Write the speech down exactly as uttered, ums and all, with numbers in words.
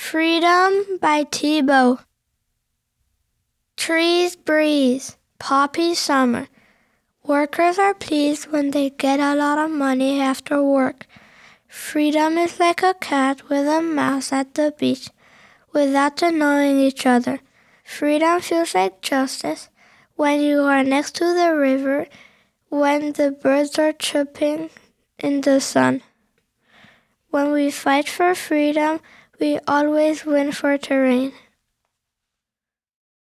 Freedom by Thibaut. Trees breeze, poppies summer. Workers are pleased when they get a lot of money after work. Freedom is like a cat with a mouse at the beach, without knowing each other. Freedom feels like justice when you are next to the river, when the birds are chirping in the sun. When we fight for freedom, we always win for terrain.